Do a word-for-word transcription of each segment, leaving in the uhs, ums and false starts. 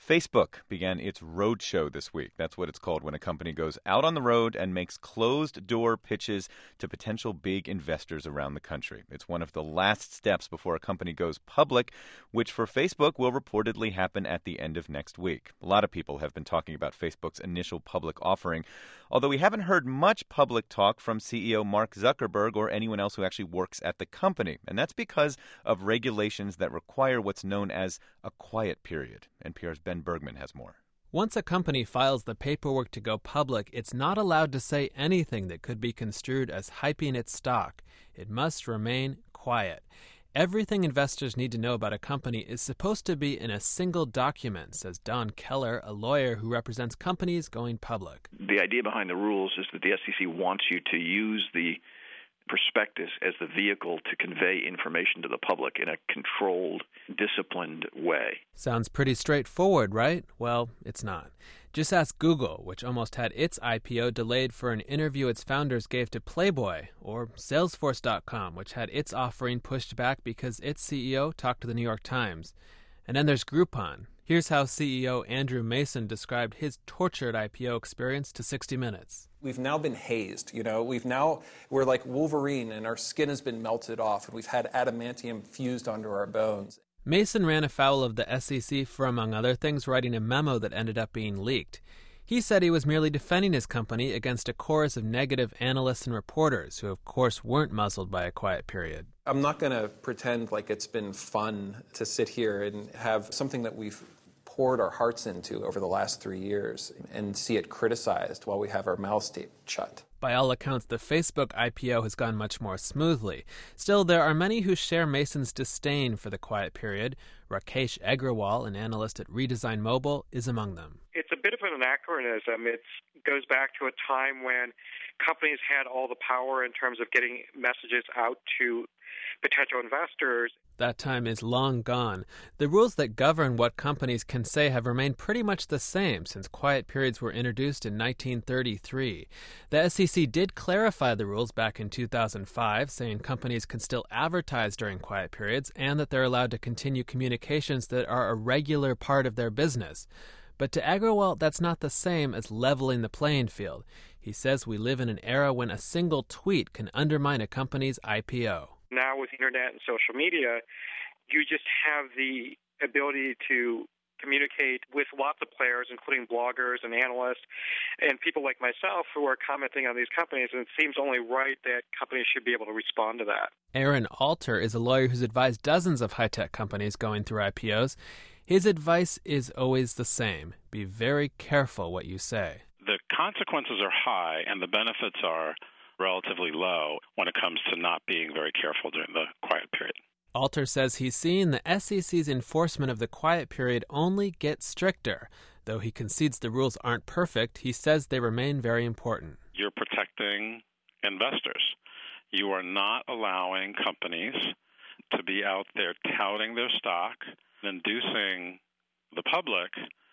Facebook began its roadshow this week. That's what it's called when a company goes out on the road and makes closed-door pitches to potential big investors around the country. It's one of the last steps before a company goes public, which for Facebook will reportedly happen at the end of next week. A lot of people have been talking about Facebook's initial public offering, although we haven't heard much public talk from C E O Mark Zuckerberg or anyone else who actually works at the company. And that's because of regulations that require what's known as a quiet period. N P R's Ben Bergman has more. Once a company files the paperwork to go public, it's not allowed to say anything that could be construed as hyping its stock. It must remain quiet. Everything investors need to know about a company is supposed to be in a single document, says Don Keller, a lawyer who represents companies going public. The idea behind the rules is that the S E C wants you to use the prospectus as the vehicle to convey information to the public in a controlled, disciplined way. Sounds pretty straightforward, right? Well, it's not. Just ask Google, which almost had its I P O delayed for an interview its founders gave to Playboy, or Salesforce dot com, which had its offering pushed back because its C E O talked to the New York Times. And then there's Groupon. Here's how C E O Andrew Mason described his tortured I P O experience to sixty minutes. We've now been hazed, you know, we've now, we're like Wolverine and our skin has been melted off and we've had adamantium fused onto our bones. Mason ran afoul of the S E C for, among other things, writing a memo that ended up being leaked. He said he was merely defending his company against a chorus of negative analysts and reporters who, of course, weren't muzzled by a quiet period. I'm not going to pretend like it's been fun to sit here and have something that we've poured our hearts into over the last three years and see it criticized while we have our mouths taped shut. By all accounts, the Facebook I P O has gone much more smoothly. Still, there are many who share Mason's disdain for the quiet period. Rakesh Agrawal, an analyst at Redesign Mobile, is among them. It's a bit of an anachronism. It goes back to a time when companies had all the power in terms of getting messages out to potential investors. That time is long gone. The rules that govern what companies can say have remained pretty much the same since quiet periods were introduced in nineteen thirty-three. The S E C did clarify the rules back in two thousand five, saying companies can still advertise during quiet periods and that they're allowed to continue communications that are a regular part of their business. But to Agrawal, that's not the same as leveling the playing field. He says we live in an era when a single tweet can undermine a company's I P O. Now with internet and social media, you just have the ability to communicate with lots of players, including bloggers and analysts and people like myself who are commenting on these companies, and it seems only right that companies should be able to respond to that. Aaron Alter is a lawyer who's advised dozens of high-tech companies going through I P Os. His advice is always the same. Be very careful what you say. The consequences are high and the benefits are relatively low when it comes to not being very careful during the quiet period. Alter says he's seen the S E C's enforcement of the quiet period only get stricter. Though he concedes the rules aren't perfect, he says they remain very important. You're protecting investors. You are not allowing companies to be out there touting their stock, inducing the public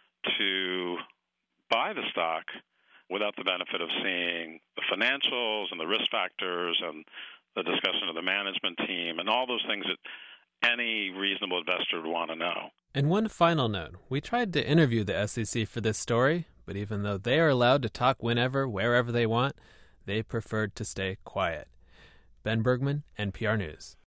to buy the stock without the benefit of seeing the financials and the risk factors and the discussion of the management team and all those things that any reasonable investor would want to know. And one final note. We tried to interview the S E C for this story, but even though they are allowed to talk whenever, wherever they want, they preferred to stay quiet. Ben Bergman, N P R News.